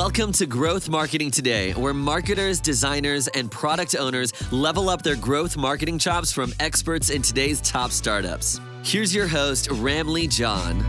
Welcome to Growth Marketing Today, where marketers, designers, and product owners level up their growth marketing chops from experts in today's top startups. Here's your host, Ramlee John.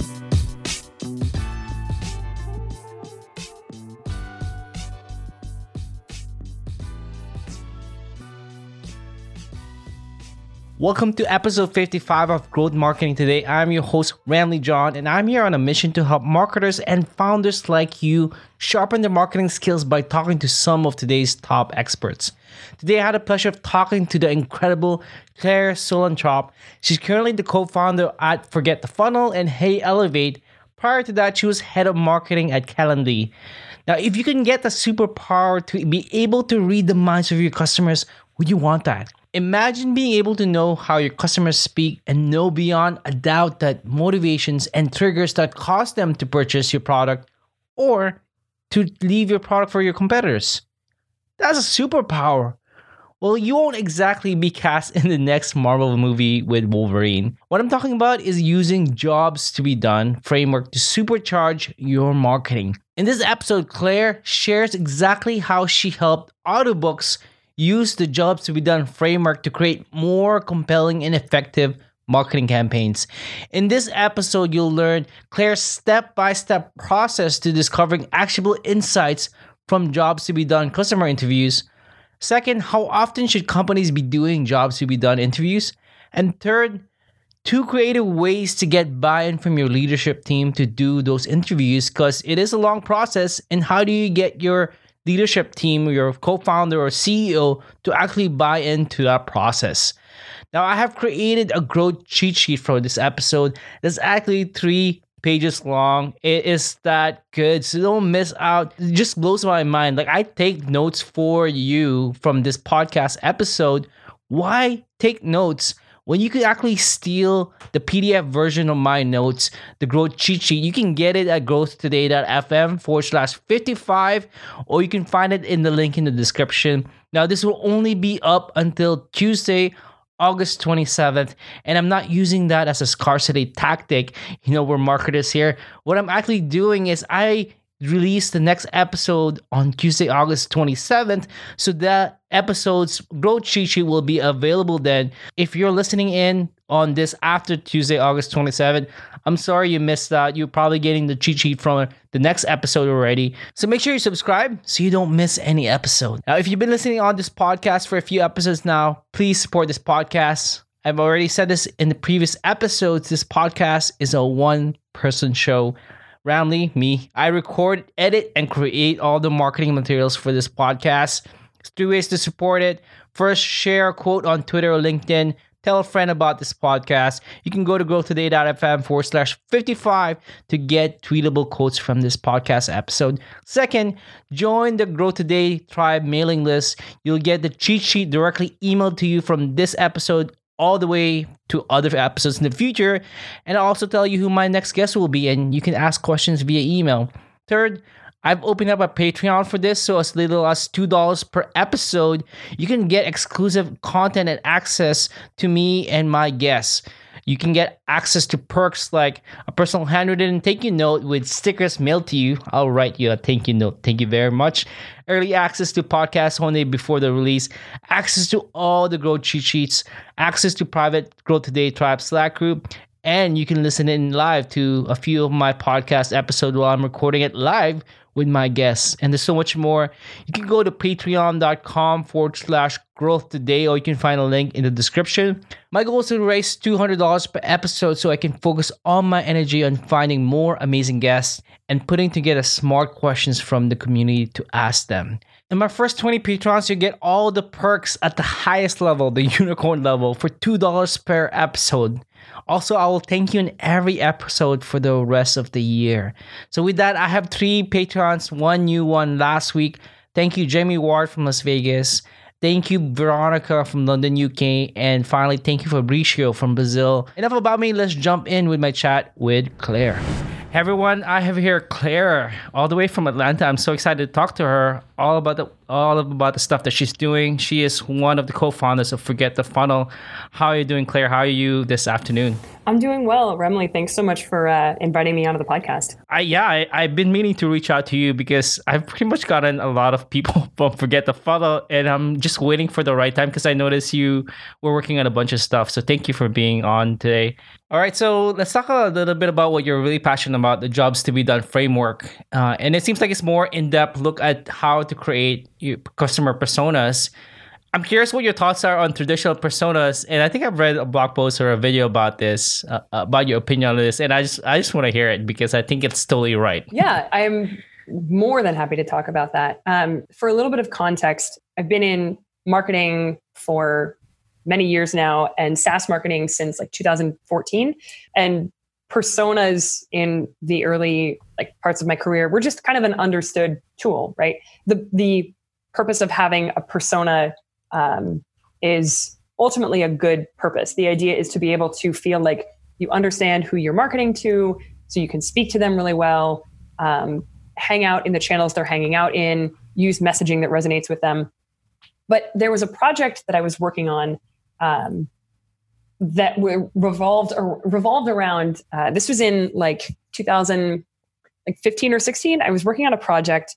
Welcome to episode 55 of Growth Marketing Today. I'm your host, Ramlee John, and I'm here on a mission to help marketers and founders like you sharpen their marketing skills by talking to some of today's top experts. Today, I had the pleasure of talking to the incredible Claire Suellentrop. She's currently the co-founder at Forget the Funnel and Hey Elevate. Prior to that, she was head of marketing at Calendly. Now, if you can get the superpower to be able to read the minds of your customers, would you want that? Imagine being able to know how your customers speak and know beyond a doubt that motivations and triggers that cause them to purchase your product or to leave your product for your competitors. That's a superpower. Well, you won't exactly be cast in the next Marvel movie with Wolverine. What I'm talking about is using jobs to be done framework to supercharge your marketing. In this episode, Claire shares exactly how she helped Autobooks use the jobs to be done framework to create more compelling and effective marketing campaigns. In this episode, you'll learn Claire's step-by-step process to discovering actionable insights from jobs to be done customer interviews. Second, how often should companies be doing jobs to be done interviews? And third, 2 creative ways to get buy-in from your leadership team to do those interviews, because it is a long process. And how do you get your leadership team, your co-founder or CEO, to actually buy into that process? Now, I have created a growth cheat sheet for this episode. It's actually 3 pages long. It is that good, so don't miss out. It just blows my mind. Like, I take notes for you from this podcast episode. Why take notes when you could actually steal the PDF version of my notes, the growth cheat sheet? You can get it at growthtoday.fm/55, or you can find it in the link in the description. Now, this will only be up until Tuesday, August 27th, and I'm not using that as a scarcity tactic. We're marketers here. What I'm actually doing is I release the next episode on Tuesday, August 27th. So that episode's growth cheat sheet will be available then. If you're listening in on this after Tuesday, August 27th, I'm sorry you missed out. You're probably getting the cheat sheet from the next episode already. So make sure you subscribe so you don't miss any episode. Now, if you've been listening on this podcast for a few episodes now, please support this podcast. I've already said this in the previous episodes. This podcast is a one-person show. Ramlee, me, I record, edit, and create all the marketing materials for this podcast. There's 2 ways to support it. First, share a quote on Twitter or LinkedIn. Tell a friend about this podcast. You can go to growthtoday.fm/55 to get tweetable quotes from this podcast episode. Second, join the Growth Today Tribe mailing list. You'll get the cheat sheet directly emailed to you from this episode all the way to other episodes in the future. And I'll also tell you who my next guest will be, and you can ask questions via email. Third, I've opened up a Patreon for this, so as little as $2 per episode, you can get exclusive content and access to me and my guests. You can get access to perks like a personal handwritten thank you note with stickers mailed to you. I'll write you a thank you note. Thank you very much. Early access to podcasts 1 day before the release. Access to all the growth cheat sheets. Access to private Growth Today Tribe Slack group. And you can listen in live to a few of my podcast episodes while I'm recording it live with my guests. And there's so much more. You can go to patreon.com/growth today, or you can find a link in the description. My goal is to raise $200 per episode so I can focus all my energy on finding more amazing guests and putting together smart questions from the community to ask them. In my first 20 patrons, you get all the perks at the highest level, the unicorn level, for $2 per episode. Also, I will thank you in every episode for the rest of the year. So with that, I have 3 patrons, 1 new one last week. Thank you, Jamie Ward from Las Vegas. Thank you, Veronica from London, UK. And finally, thank you, Fabricio from Brazil. Enough about me. Let's jump in with my chat with Claire. Hey everyone, I have here Claire all the way from Atlanta. I'm so excited to talk to her all about the about the stuff that she's doing. She is one of the co-founders of Forget the Funnel. How are you doing, Claire? How are you this afternoon? I'm doing well, Remley. Thanks so much for inviting me onto the podcast. I've been meaning to reach out to you because I've pretty much gotten a lot of people from Forget the Funnel, and I'm just waiting for the right time because I noticed you were working on a bunch of stuff. So thank you for being on today. All right, so let's talk a little bit about what you're really passionate about, the Jobs to Be Done framework. And it seems like it's more in-depth look at how to create customer personas. I'm curious what your thoughts are on traditional personas, and I think I've read a blog post or a video about this, about your opinion on this, and I just want to hear it because I think it's totally right. Yeah, I'm more than happy to talk about that. For a little bit of context, I've been in marketing for many years now and SaaS marketing since like 2014. And personas in the early parts of my career were just kind of an understood tool, right? The purpose of having a persona is ultimately a good purpose. The idea is to be able to feel like you understand who you're marketing to, so you can speak to them really well, hang out in the channels they're hanging out in, use messaging that resonates with them. But there was a project that I was working on that revolved around, this was in like 2015 or 16. I was working on a project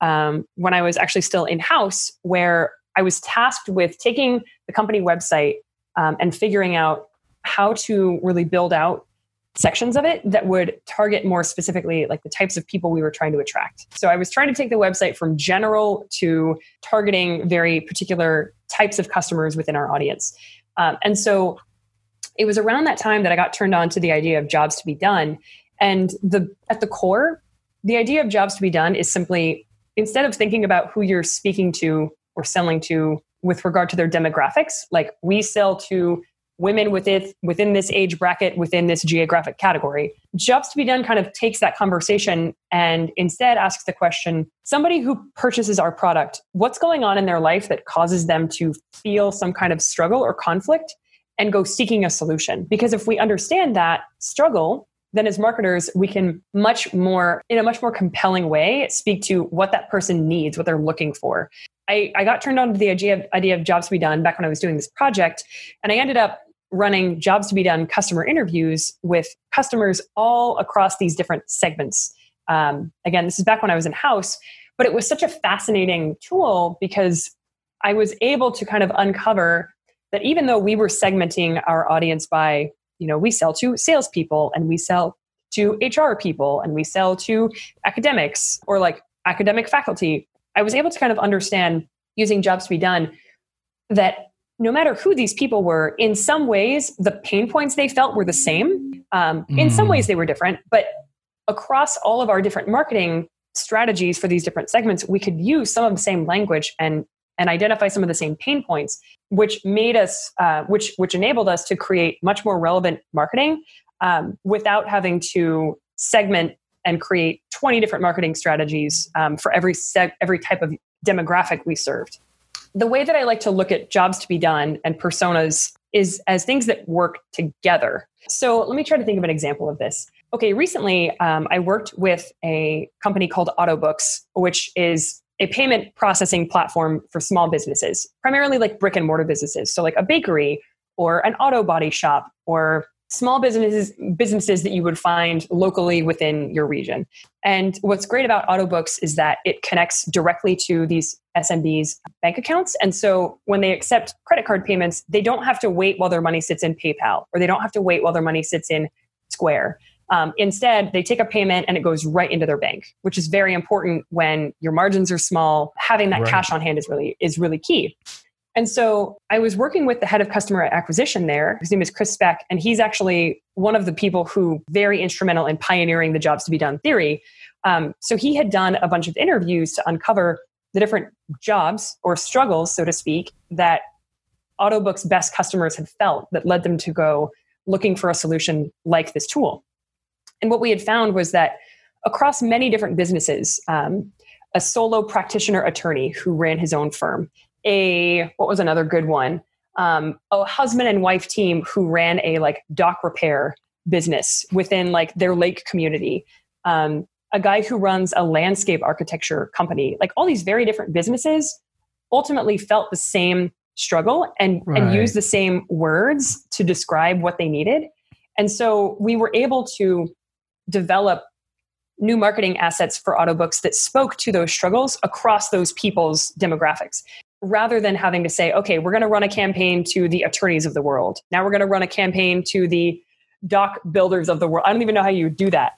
when I was actually still in-house, where I was tasked with taking the company website and figuring out how to really build out sections of it that would target more specifically like the types of people we were trying to attract. So I was trying to take the website from general to targeting very particular types of customers within our audience. And so it was around that time that I got turned on to the idea of Jobs to Be Done. And at the core, the idea of Jobs to Be Done is simply, instead of thinking about who you're speaking to or selling to with regard to their demographics, like we sell to women within this age bracket, within this geographic category. Jobs to Be Done kind of takes that conversation and instead asks the question, somebody who purchases our product, what's going on in their life that causes them to feel some kind of struggle or conflict and go seeking a solution? Because if we understand that struggle, then as marketers, we can in a much more compelling way, speak to what that person needs, what they're looking for. I got turned on to the idea of Jobs to Be Done back when I was doing this project, and I ended up running Jobs to Be Done customer interviews with customers all across these different segments. Again, this is back when I was in-house, but it was such a fascinating tool because I was able to kind of uncover that even though we were segmenting our audience by, we sell to salespeople and we sell to HR people and we sell to academics or like academic faculty, I was able to kind of understand using Jobs to Be Done that no matter who these people were, in some ways, the pain points they felt were the same. In some ways, they were different, but across all of our different marketing strategies for these different segments, we could use some of the same language and identify some of the same pain points, which made us, which enabled us to create much more relevant marketing without having to segment and create 20 different marketing strategies for every type of demographic we served. The way that I like to look at Jobs to Be Done and personas is as things that work together. So let me try to think of an example of this. Okay, recently I worked with a company called Autobooks, which is a payment processing platform for small businesses, primarily like brick and mortar businesses. So like a bakery or an auto body shop or small businesses that you would find locally within your region. And what's great about Autobooks is that it connects directly to these SMBs' bank accounts. And so when they accept credit card payments, they don't have to wait while their money sits in PayPal, or they don't have to wait while their money sits in Square. Instead, they take a payment and it goes right into their bank, which is very important when your margins are small. Having that cash on hand is really key. And so I was working with the head of customer acquisition there. His name is Chris Speck, and he's actually one of the people who very instrumental in pioneering the Jobs to Be Done theory. So he had done a bunch of interviews to uncover the different jobs or struggles, so to speak, that Autobooks' best customers had felt that led them to go looking for a solution like this tool. And what we had found was that across many different businesses, a solo practitioner attorney who ran his own firm, what was another good one? A husband and wife team who ran a like dock repair business within like their lake community. A a guy who runs a landscape architecture company. Like all these very different businesses ultimately felt the same struggle and used the same words to describe what they needed. And so we were able to develop new marketing assets for Autobooks that spoke to those struggles across those people's demographics, rather than having to say, okay, we're going to run a campaign to the attorneys of the world. Now we're going to run a campaign to the dock builders of the world. I don't even know how you do that.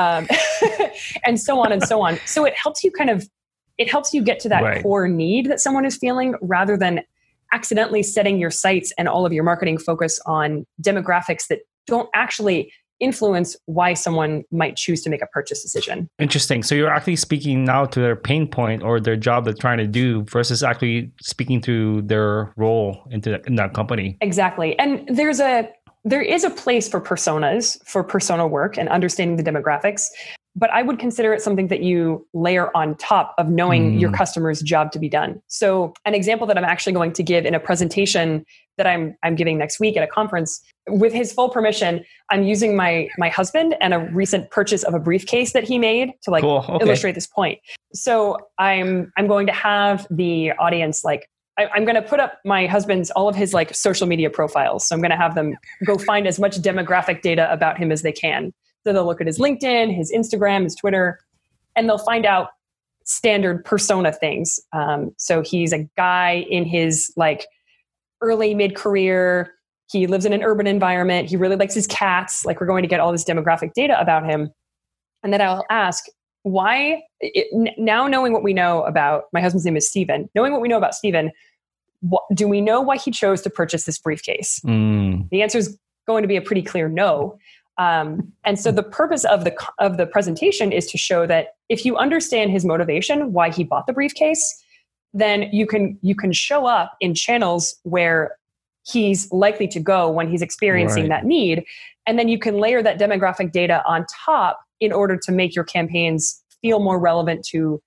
And so on and so on. So it helps you get to that core need that someone is feeling, rather than accidentally setting your sights and all of your marketing focus on demographics that don't actually influence why someone might choose to make a purchase decision. Interesting. So you're actually speaking now to their pain point or their job they're trying to do versus actually speaking to their role in that company. Exactly. And there is a place for personas, for persona work and understanding the demographics, but I would consider it something that you layer on top of knowing your customer's job to be done. So an example that I'm actually going to give in a presentation that I'm giving next week at a conference, with his full permission, I'm using my husband and a recent purchase of a briefcase that he made to illustrate this point. So I'm going to have the audience I'm going to put up my husband's, all of his social media profiles. So I'm going to have them go find as much demographic data about him as they can. So they'll look at his LinkedIn, his Instagram, his Twitter, and they'll find out standard persona things. So he's a guy in his early mid-career. He lives in an urban environment. He really likes his cats. We're going to get all this demographic data about him. And then I'll ask, now knowing what we know about, my husband's name is Steven, knowing what we know about Steven, do we know why he chose to purchase this briefcase? The answer is going to be a pretty clear no. And so the purpose of the presentation is to show that if you understand his motivation, why he bought the briefcase, then you can show up in channels where he's likely to go when he's experiencing that need. And then you can layer that demographic data on top in order to make your campaigns feel more relevant to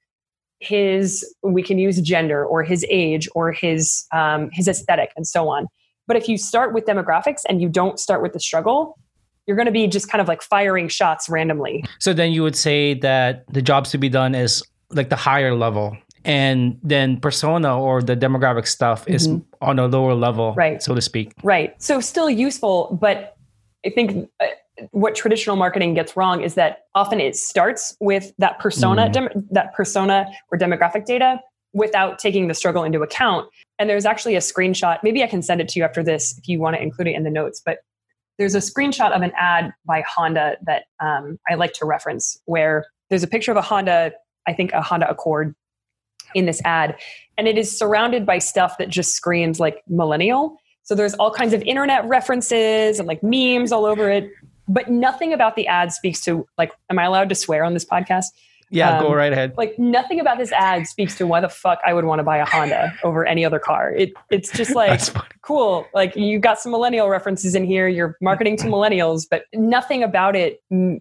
we can use gender or his age or his aesthetic and so on. But if you start with demographics and you don't start with the struggle, you're going to be just kind of firing shots randomly. So then you would say that the jobs to be done is the higher level, and then persona or the demographic stuff is on a lower level, so to speak. Right. So still useful, but I think what traditional marketing gets wrong is that often it starts with that persona, that persona or demographic data without taking the struggle into account. And there's actually a screenshot. Maybe I can send it to you after this if you want to include it in the notes, but there's a screenshot of an ad by Honda that I like to reference, where there's a picture of a Honda Accord in this ad, and it is surrounded by stuff that just screams millennial. So there's all kinds of internet references and memes all over it, but nothing about the ad speaks to am I allowed to swear on this podcast? Yeah, go right ahead. Nothing about this ad speaks to why the fuck I would want to buy a Honda over any other car. It's just cool. You got some millennial references in here. You're marketing to millennials, but nothing about it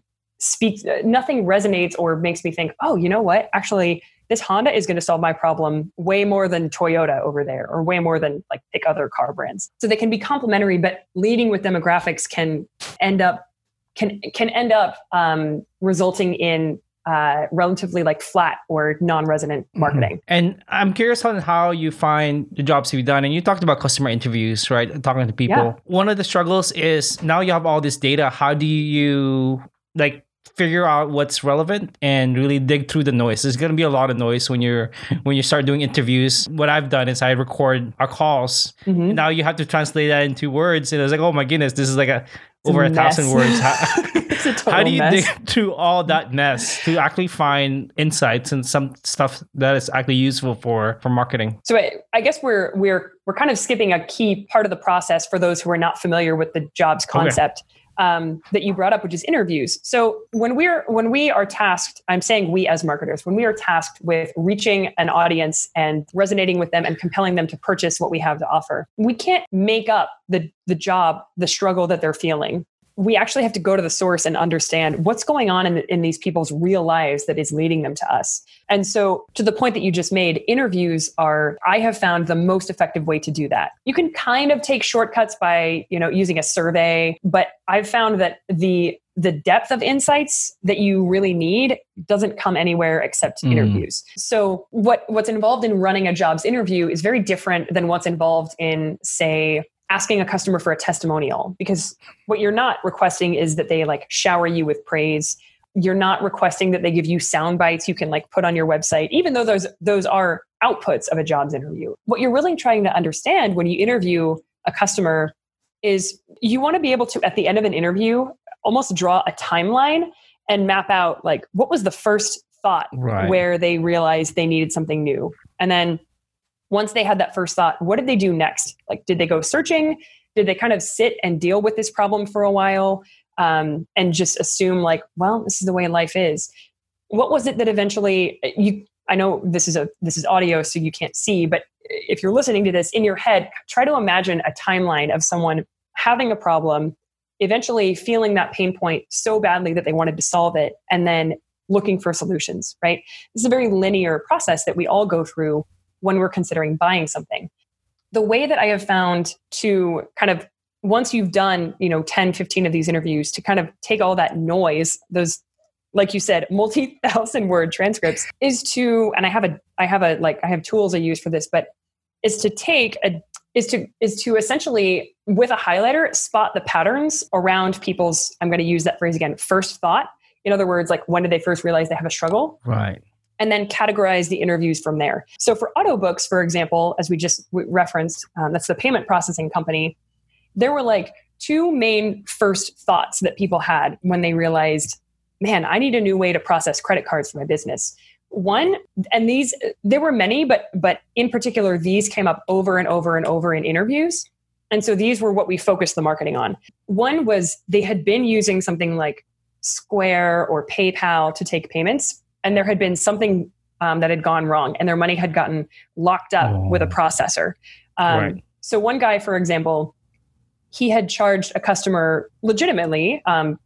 nothing resonates or makes me think, oh, you know what? Actually, this Honda is going to solve my problem way more than Toyota over there, or way more than pick other car brands. So they can be complementary, but leading with demographics can end up resulting in relatively flat or non-resonant marketing. And I'm curious on how you find the jobs to be done. And you talked about customer interviews, right? Talking to people. Yeah. One of the struggles is now you have all this data. How do you figure out what's relevant and really dig through the noise? There's going to be a lot of noise when you start doing interviews. What I've done is I record our calls. And now you have to translate that into words. And I was oh my goodness, this is over 1,000 words. How do you dig through all that mess to actually find insights and some stuff that is actually useful for marketing? So I guess we're kind of skipping a key part of the process for those who are not familiar with the jobs concept. That you brought up, which is interviews. So when we are tasked, I'm saying we as marketers, when we are tasked with reaching an audience and resonating with them and compelling them to purchase what we have to offer, we can't make up the job, the struggle that they're feeling. we actually have to go to the source and understand what's going on in these people's real lives that is leading them to us. And so to the point that you just made, interviews are, I have found, the most effective way to do that. You can kind of take shortcuts by, using a survey, but I've found that the depth of insights that you really need doesn't come anywhere except interviews. So what's involved in running a jobs interview is very different than what's involved in, say, asking a customer for a testimonial, because what you're not requesting is that they shower you with praise. You're not requesting that they give you sound bites you can put on your website, even though those are outputs of a jobs interview. What you're really trying to understand when you interview a customer is you want to be able to, at the end of an interview, almost draw a timeline and map out what was the first thought where they realized they needed something new. And then once they had that first thought, what did they do next? Did they go searching? Did they kind of sit and deal with this problem for a while and just assume this is the way life is? What was it that eventually I know this is audio, so you can't see, but if you're listening to this in your head, try to imagine a timeline of someone having a problem, eventually feeling that pain point so badly that they wanted to solve it, and then looking for solutions, right? This is a very linear process that we all go through when we're considering buying something. The way that I have found to kind of, once you've done, 10, 15 of these interviews, to kind of take all that noise, those, like you said, multi-thousand word transcripts, is to, and I have tools I use for this, but is to essentially, with a highlighter, spot the patterns around people's, I'm going to use that phrase again, first thought. In other words, when did they first realize they have a struggle? Right. And then categorize the interviews from there. So for Autobooks, for example, as we just referenced, that's the payment processing company, there were two main first thoughts that people had when they realized, man, I need a new way to process credit cards for my business. One, and there were many, but in particular, these came up over and over and over in interviews. And so these were what we focused the marketing on. One was they had been using something like Square or PayPal to take payments, and there had been something that had gone wrong, and their money had gotten locked up with a processor. Right. So one guy, for example, he had charged a customer legitimately,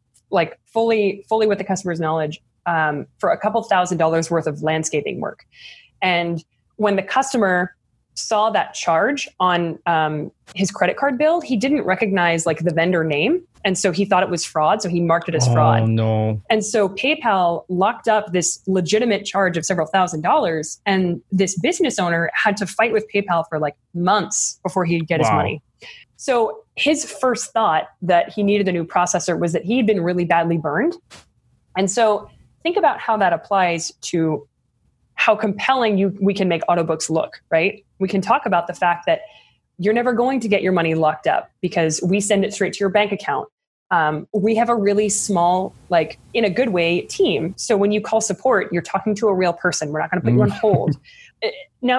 fully with the customer's knowledge, for a couple $1,000s worth of landscaping work. And when the customer saw that charge on his credit card bill, he didn't recognize the vendor name. And so he thought it was fraud. So he marked it as fraud. Oh, no. And so PayPal locked up this legitimate charge of several $1,000s. And this business owner had to fight with PayPal for months before he'd get his money. So his first thought that he needed a new processor was that he'd been really badly burned. And so think about how that applies to how compelling we can make Autobooks look, right? We can talk about the fact that you're never going to get your money locked up because we send it straight to your bank account. We have a really small, in a good way, team. So when you call support, you're talking to a real person. We're not going to put you on hold. Now,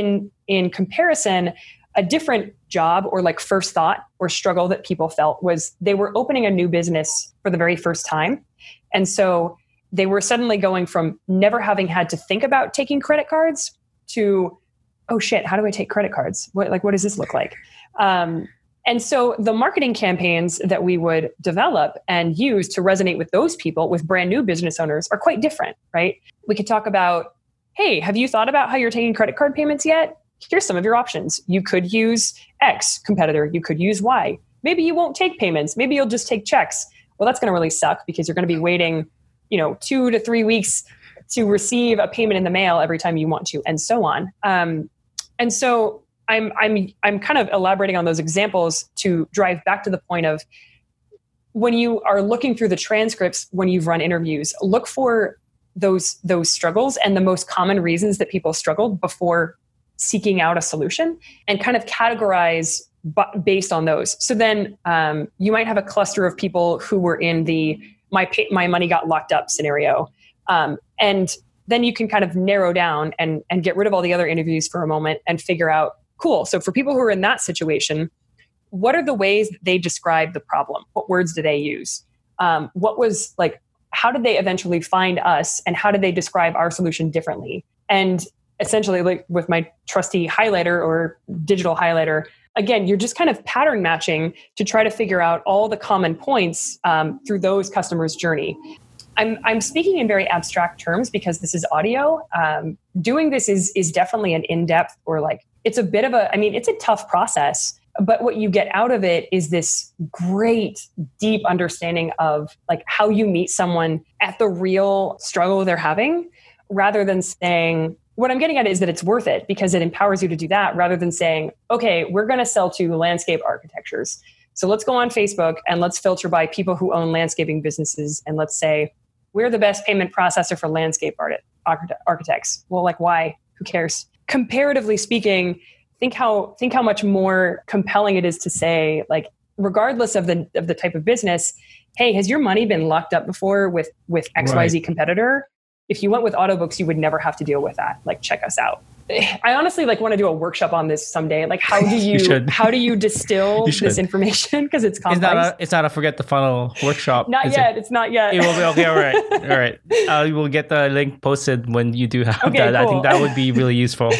in comparison, a different job or first thought or struggle that people felt was they were opening a new business for the very first time. And so they were suddenly going from never having had to think about taking credit cards to, oh shit, how do I take credit cards? What does this look like? And so the marketing campaigns that we would develop and use to resonate with those people, with brand new business owners, are quite different, right? We could talk about, hey, have you thought about how you're taking credit card payments yet? Here's some of your options. You could use X competitor. You could use Y. Maybe you won't take payments. Maybe you'll just take checks. Well, that's going to really suck because you're going to be waiting 2 to 3 weeks to receive a payment in the mail every time you want to, and so on. And so I'm kind of elaborating on those examples to drive back to the point of when you are looking through the transcripts, when you've run interviews, look for those struggles and the most common reasons that people struggled before seeking out a solution, and kind of categorize based on those. So then you might have a cluster of people who were in the my money got locked up scenario. And then you can kind of narrow down and get rid of all the other interviews for a moment and figure out, cool. So for people who are in that situation, what are the ways that they describe the problem? What words do they use? How did they eventually find us, and how did they describe our solution differently? And essentially, with my trusty highlighter or digital highlighter, again, you're just kind of pattern matching to try to figure out all the common points through those customers' journey. I'm speaking in very abstract terms because this is audio. Doing this is definitely an in-depth or like, it's a bit of it's a tough process, but what you get out of it is this great, deep understanding of like how you meet someone at the real struggle they're having, rather than saying, what I'm getting at is that it's worth it because it empowers you to do that, rather than saying, okay, we're going to sell to landscape architectures. So let's go on Facebook and let's filter by people who own landscaping businesses. And let's say, we're the best payment processor for landscape architects. Well, like, why? Who cares? Comparatively speaking, think how much more compelling it is to say, like, regardless of the type of business, hey, has your money been locked up before with XYZ competitor? If you went with Autobooks, you would never have to deal with that. Like, check us out. I honestly want to do a workshop on this someday. Like, how do you distill this information? Because it's complex. It's not a forget the funnel workshop. It's not yet. It will be okay. All right. We will get the link posted when you do have that. Cool. I think that would be really useful.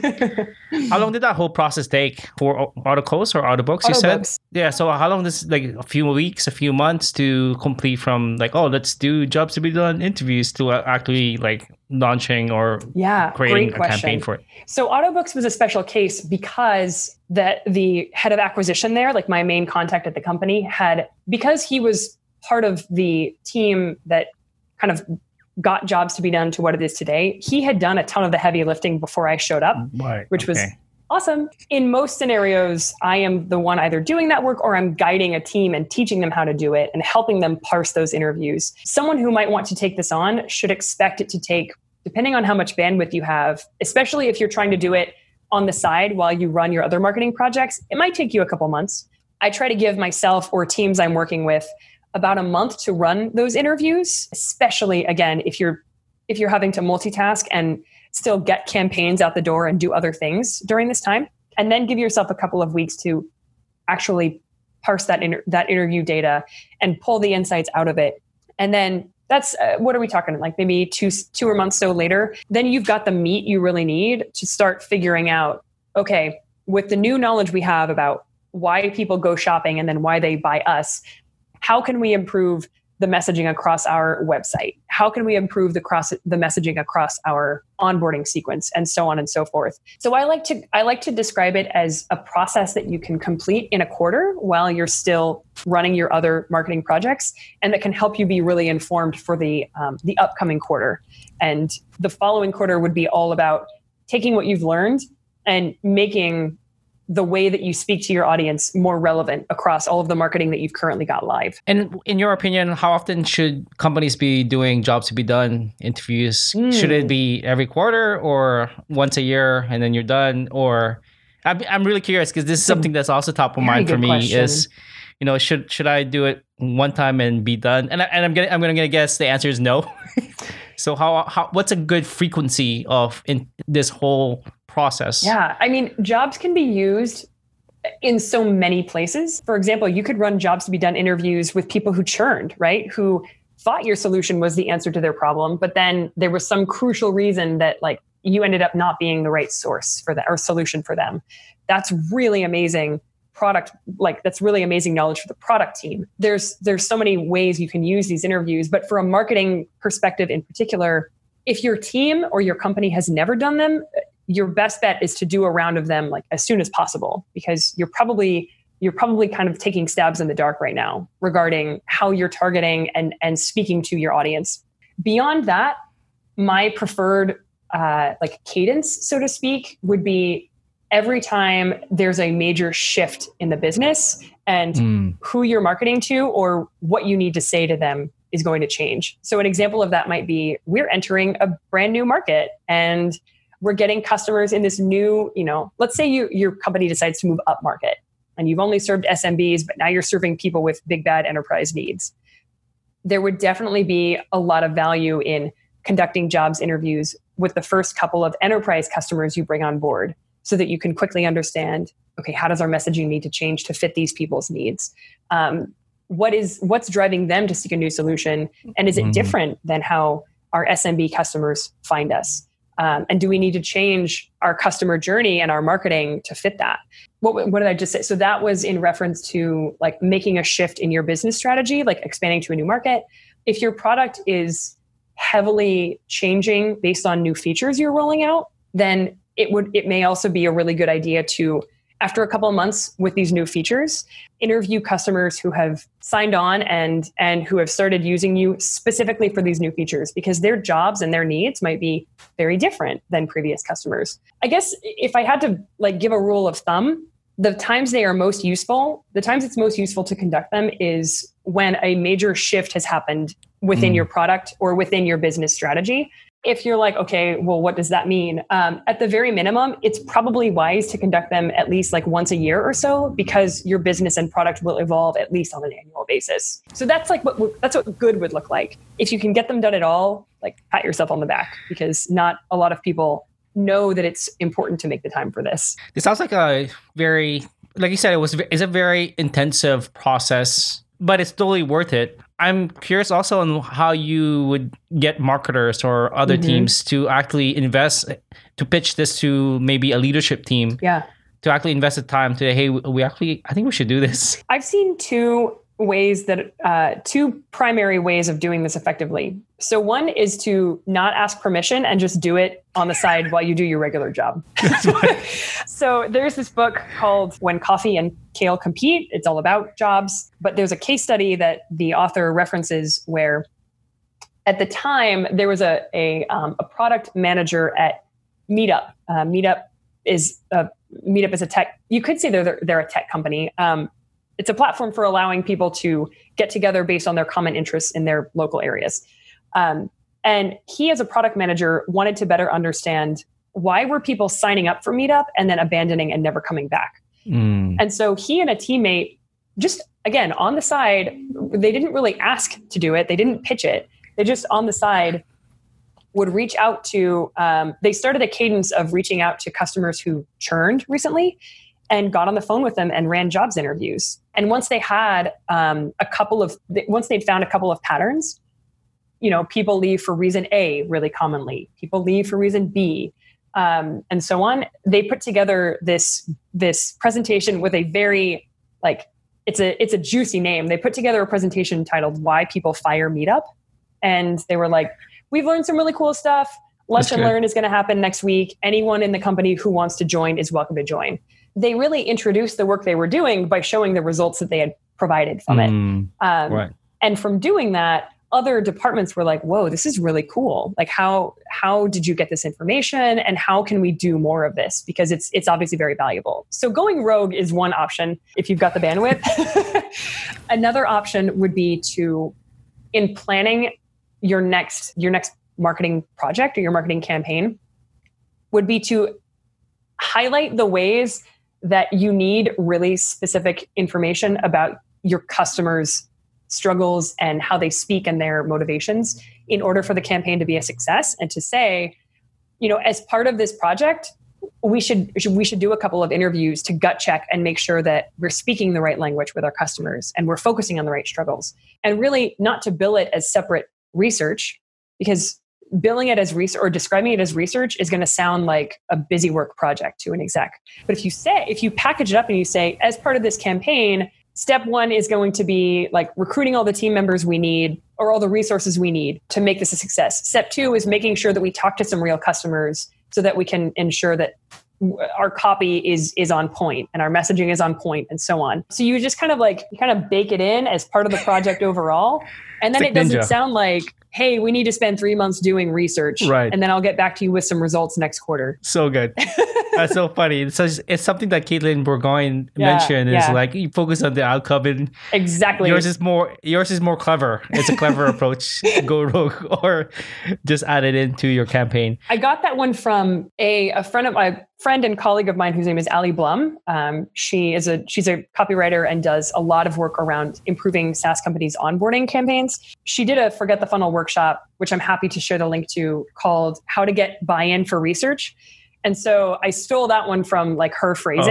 How long did that whole process take for AutoClose or Autobooks? You said, yeah. So how long does like a few weeks, a few months to complete from like, oh, let's do jobs to be done interviews to actually like launching or creating a campaign for it? So Autobooks was a special case because the head of acquisition there, like my main contact at the company, because he was part of the team that kind of got jobs to be done to what it is today, he had done a ton of the heavy lifting before I showed up, which was awesome. In most scenarios, I am the one either doing that work or I'm guiding a team and teaching them how to do it and helping them parse those interviews. Someone who might want to take this on should expect it to take, depending on how much bandwidth you have, especially if you're trying to do it on the side while you run your other marketing projects, it might take you a couple months. I try to give myself or teams I'm working with about a month to run those interviews, especially again, if you're having to multitask and still get campaigns out the door and do other things during this time. And then give yourself a couple of weeks to actually parse that interview data and pull the insights out of it. And then that's, what are we talking, like maybe two or months so later, then you've got the meat you really need to start figuring out, okay, with the new knowledge we have about why people go shopping and then why they buy us, how can we improve the messaging across our website? How can we improve the messaging across our onboarding sequence, and so on and so forth? So I like to describe it as a process that you can complete in a quarter while you're still running your other marketing projects, and that can help you be really informed for the upcoming quarter. And the following quarter would be all about taking what you've learned and making the way that you speak to your audience more relevant across all of the marketing that you've currently got live. And in your opinion, how often should companies be doing jobs to be done interviews? Should it be every quarter or once a year and then you're done? Or I'm really curious because this is something that's also top of mind for me question. Is, you know, should I do it one time and be done? And I'm going to guess the answer is no. So what's a good frequency of in this whole process? Yeah, I mean, jobs can be used in so many places. For example, you could run jobs to be done interviews with people who churned, right? Who thought your solution was the answer to their problem, but then there was some crucial reason that like you ended up not being the right source for that or solution for them. That's really amazing product. Like that's really amazing knowledge for the product team. There's so many ways you can use these interviews, but for a marketing perspective in particular, if your team or your company has never done them, your best bet is to do a round of them like as soon as possible, because you're probably kind of taking stabs in the dark right now regarding how you're targeting and speaking to your audience. Beyond that, my preferred like cadence, so to speak, would be every time there's a major shift in the business and who you're marketing to or what you need to say to them is going to change. So an example of that might be we're entering a brand new market and we're getting customers in this new, let's say your company decides to move up market and you've only served SMBs, but now you're serving people with big, bad enterprise needs. There would definitely be a lot of value in conducting jobs interviews with the first couple of enterprise customers you bring on board so that you can quickly understand, okay, how does our messaging need to change to fit these people's needs? What's driving them to seek a new solution? And is it different than how our SMB customers find us? And do we need to change our customer journey and our marketing to fit that? What did I just say? So that was in reference to like making a shift in your business strategy, like expanding to a new market. If your product is heavily changing based on new features you're rolling out, then it may also be a really good idea to, after a couple of months with these new features, interview customers who have signed on and who have started using you specifically for these new features, because their jobs and their needs might be very different than previous customers. I guess if I had to like give a rule of thumb, the times they are most useful, the times it's most useful to conduct them is when a major shift has happened within your product or within your business strategy. If you're like, okay, well, what does that mean? At the very minimum, it's probably wise to conduct them at least like once a year or so, because your business and product will evolve at least on an annual basis. So that's like that's what good would look like. If you can get them done at all, like pat yourself on the back, because not a lot of people know that it's important to make the time for this. This sounds like a very, like you said, it's a very intensive process, but it's totally worth it. I'm curious also on how you would get marketers or other teams to actually invest, to pitch this to maybe a leadership team. Yeah. To actually invest the time to, hey, I think we should do this. I've seen two primary ways of doing this effectively. So one is to not ask permission and just do it on the side while you do your regular job. So there's this book called When Coffee and Kale Compete. It's all about jobs, but there's a case study that the author references where at the time there was a product manager at Meetup. Meetup is a tech, you could say they're a tech company. It's a platform for allowing people to get together based on their common interests in their local areas. And he, as a product manager, wanted to better understand why were people signing up for Meetup and then abandoning and never coming back. And so he and a teammate, just again, on the side, they didn't really ask to do it. They didn't pitch it. They just on the side would reach out to, they started a cadence of reaching out to customers who churned recently and got on the phone with them and ran jobs interviews. And once they had once they'd found a couple of patterns, people leave for reason A really commonly, people leave for reason B, and so on. They put together this presentation with a very, like, it's a juicy name. They put together a presentation titled "Why People Fire Meetup," and they were like, "We've learned some really cool stuff. Lunch and Learn is going to happen next week. Anyone in the company who wants to join is welcome to join." They really introduced the work they were doing by showing the results that they had provided from it. Right. And from doing that, other departments were like, whoa, this is really cool. Like, how did you get this information? And how can we do more of this? Because it's obviously very valuable. So going rogue is one option if you've got the bandwidth. Another option would be to, in planning your next marketing project or your marketing campaign, would be to highlight the ways that you need really specific information about your customers' struggles and how they speak and their motivations in order for the campaign to be a success. And to say, as part of this project, we should do a couple of interviews to gut check and make sure that we're speaking the right language with our customers and we're focusing on the right struggles. And really not to bill it as separate research, because billing it as research or describing it as research is going to sound like a busy work project to an exec. But if you package it up and you say, as part of this campaign, step one is going to be like recruiting all the team members we need or all the resources we need to make this a success. Step two is making sure that we talk to some real customers so that we can ensure that our copy is on point and our messaging is on point and so on. So you just kind of bake it in as part of the project overall. And then it doesn't sound like, hey, we need to spend 3 months doing research. Right. And then I'll get back to you with some results next quarter. So good. That's so funny. It's something that Caitlin Bourgoin mentioned. Is like you focus on the outcome, and exactly yours is more clever. It's a clever approach. Go rogue or just add it into your campaign. I got that one from a friend and colleague of mine whose name is Ali Blum. She's a copywriter and does a lot of work around improving SaaS companies' onboarding campaigns. She did a Forget the Funnel workshop, which I'm happy to share the link to, called How to Get Buy-in for Research. And so I stole that one from like her phrasing.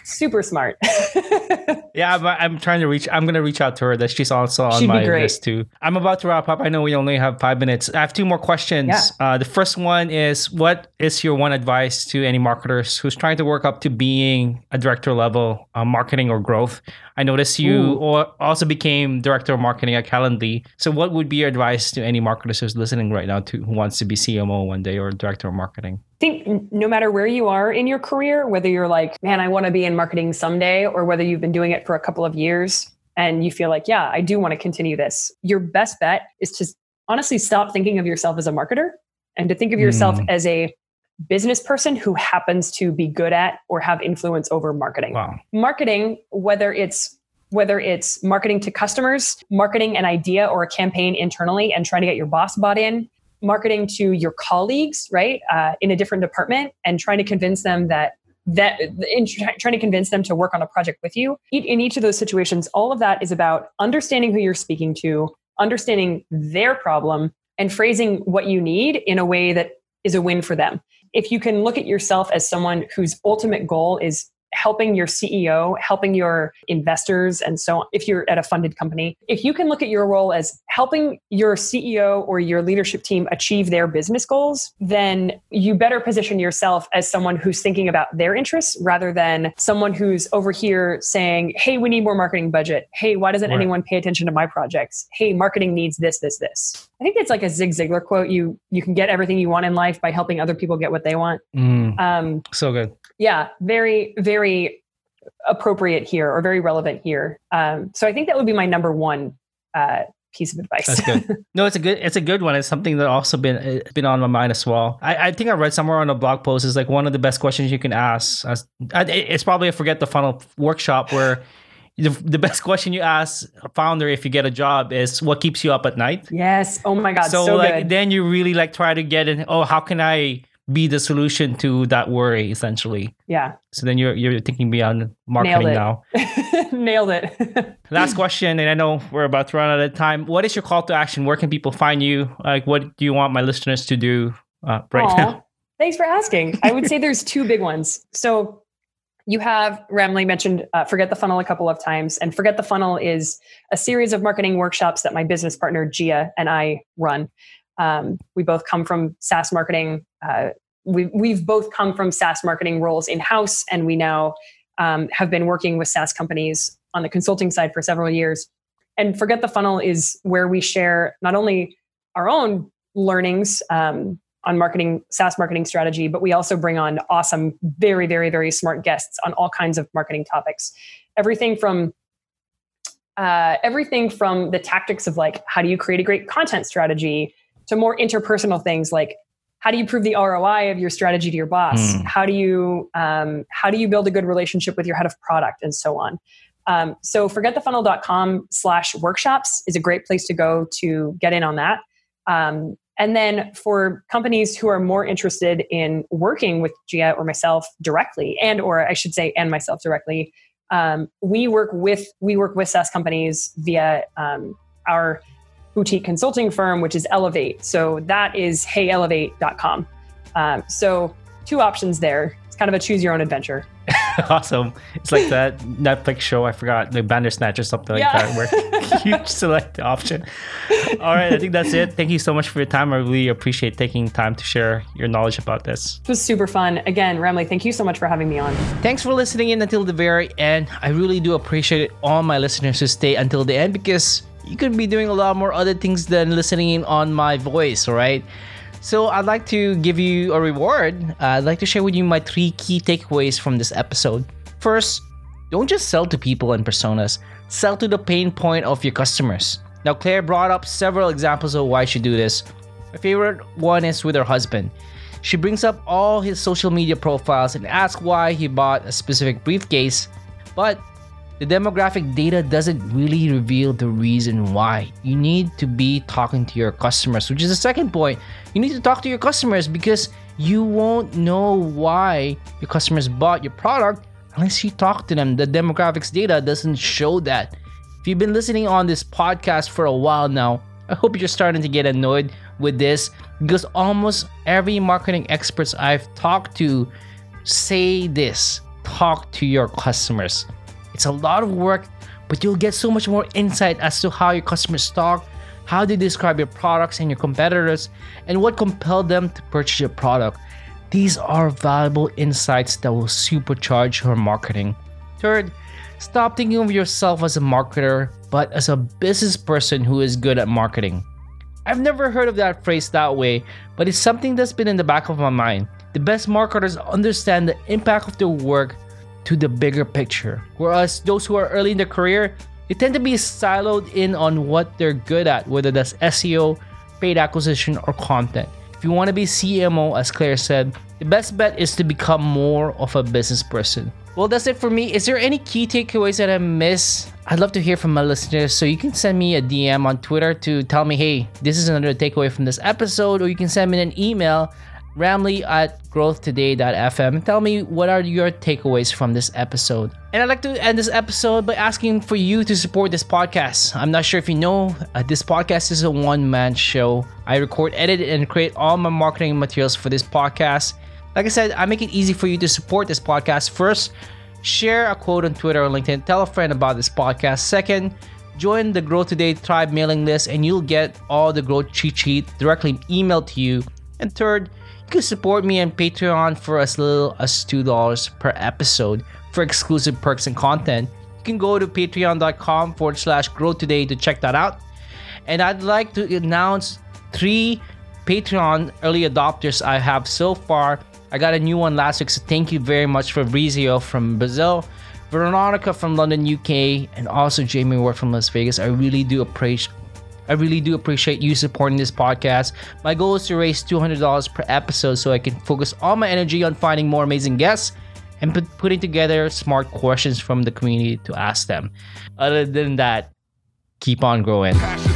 Super smart. Yeah, I'm trying to reach. I'm gonna reach out to her. That she's also on She'd be my great. list too. I'm about to wrap up. I know we only have 5 minutes. I have 2 more questions. Yeah. The first one is, what is your one advice to any marketers who's trying to work up to being a director level marketing or growth? I noticed you also became director of marketing at Calendly. So, what would be your advice to any marketers who's listening right now who wants to be CMO one day or director of marketing? I think no matter where you are in your career, whether you're like, man, I want to be in marketing someday, or whether you've been doing it for a couple of years and you feel like, yeah, I do want to continue this, your best bet is to honestly stop thinking of yourself as a marketer and to think of yourself as a business person who happens to be good at or have influence over marketing. Wow. Marketing, whether it's marketing to customers, marketing an idea or a campaign internally and trying to get your boss bought in, marketing to your colleagues, right, in a different department, and trying to convince them trying to convince them to work on a project with you. In each of those situations, all of that is about understanding who you're speaking to, understanding their problem, and phrasing what you need in a way that is a win for them. If you can look at yourself as someone whose ultimate goal is helping your CEO, helping your investors, and so on. If you're at a funded company, if you can look at your role as helping your CEO or your leadership team achieve their business goals, then you better position yourself as someone who's thinking about their interests rather than someone who's over here saying, hey, we need more marketing budget. Hey, why doesn't anyone pay attention to my projects? Hey, marketing needs this, this, this. I think it's like a Zig Ziglar quote. You can get everything you want in life by helping other people get what they want. So good. Yeah, very, very appropriate here, or very relevant here. So I think that would be my number one piece of advice. That's good. No, it's a good one. It's something that also been on my mind as well. I think I read somewhere on a blog post is like one of the best questions you can ask. It's probably a Forget the Funnel workshop where the best question you ask a founder if you get a job is, what keeps you up at night? Yes. Oh my God. So like good. Then you really like try to get in. Oh, how can I be the solution to that worry, essentially? Yeah. So then you're thinking beyond marketing now. Nailed it. Last question, and I know we're about to run out of time. What is your call to action? Where can people find you? Like, what do you want my listeners to do right now? Thanks for asking. I would say there's 2 big ones. So you have, Ramli mentioned Forget the Funnel a couple of times, and Forget the Funnel is a series of marketing workshops that my business partner Gia and I run. We both come from SaaS marketing. We've both come from SaaS marketing roles in-house, and we now have been working with SaaS companies on the consulting side for several years. And Forget the Funnel is where we share not only our own learnings on SaaS marketing strategy, but we also bring on awesome, very, very, very smart guests on all kinds of marketing topics. Everything from the tactics of like, how do you create a great content strategy, to more interpersonal things like, how do you prove the ROI of your strategy to your boss? How do you build a good relationship with your head of product, and so on. So forgetthefunnel.com/workshops is a great place to go to get in on that. And then for companies who are more interested in working with Gia or myself directly, and myself directly, we work with SaaS companies via our boutique consulting firm, which is Elevate. So that is heyelevate.com. So 2 options there. It's kind of a choose your own adventure. Awesome. It's like that Netflix show, I forgot, the Bandersnatch or something like that, where you select the option. All right, I think that's it. Thank you so much for your time. I really appreciate taking time to share your knowledge about this. It was super fun. Again, Ramli, thank you so much for having me on. Thanks for listening in until the very end. I really do appreciate all my listeners who stay until the end, because you could be doing a lot more other things than listening in on my voice, all right? So I'd like to give you a reward. I'd like to share with you my 3 key takeaways from this episode. First, don't just sell to people and personas. Sell to the pain point of your customers. Now, Claire brought up several examples of why she do this. My favorite one is with her husband. She brings up all his social media profiles and asks why he bought a specific briefcase, but the demographic data doesn't really reveal the reason why. You need to be talking to your customers, which is the second point. You need to talk to your customers, because you won't know why your customers bought your product unless you talk to them. The demographics data doesn't show that. If you've been listening on this podcast for a while now, I hope you're starting to get annoyed with this, because almost every marketing experts I've talked to say this. talk to your customers. It's a lot of work, but you'll get so much more insight as to how your customers talk, how they describe your products and your competitors, and what compelled them to purchase your product. These are valuable insights that will supercharge your marketing. Third, stop thinking of yourself as a marketer, but as a business person who is good at marketing. I've never heard of that phrase that way, but it's something that's been in the back of my mind. The best marketers understand the impact of their work to the bigger picture, whereas those who are early in their career, they tend to be siloed in on what they're good at, whether that's SEO, paid acquisition, or content. If you want to be CMO, as Claire said, the best bet is to become more of a business person. Well, that's it for me. Is there any key takeaways that I missed? I'd love to hear from my listeners, so you can send me a DM on Twitter to tell me, hey, this is another takeaway from this episode, or you can send me an email, ramley@growthtoday.fm, and tell me what are your takeaways from this episode. And I'd like to end this episode by asking for you to support this podcast. I'm not sure if you know, this podcast is a one-man show. I record, edit, and create all my marketing materials for this podcast. Like I said, I make it easy for you to support this podcast. First, share a quote on Twitter or LinkedIn. Tell a friend about this podcast. Second, join the Grow Today Tribe mailing list and you'll get all the growth cheat sheet directly emailed to you. And third, you can support me on Patreon for as little as $2 per episode for exclusive perks and content. You can go to patreon.com/growtoday to check that out. And I'd like to announce 3 Patreon early adopters I have so far. I got a new one last week, so thank you very much. Fabrizio from Brazil, Veronica from London, UK, and also Jamie Ward from Las Vegas. I really do appreciate you supporting this podcast. My goal is to raise $200 per episode so I can focus all my energy on finding more amazing guests and putting together smart questions from the community to ask them. Other than that, keep on growing.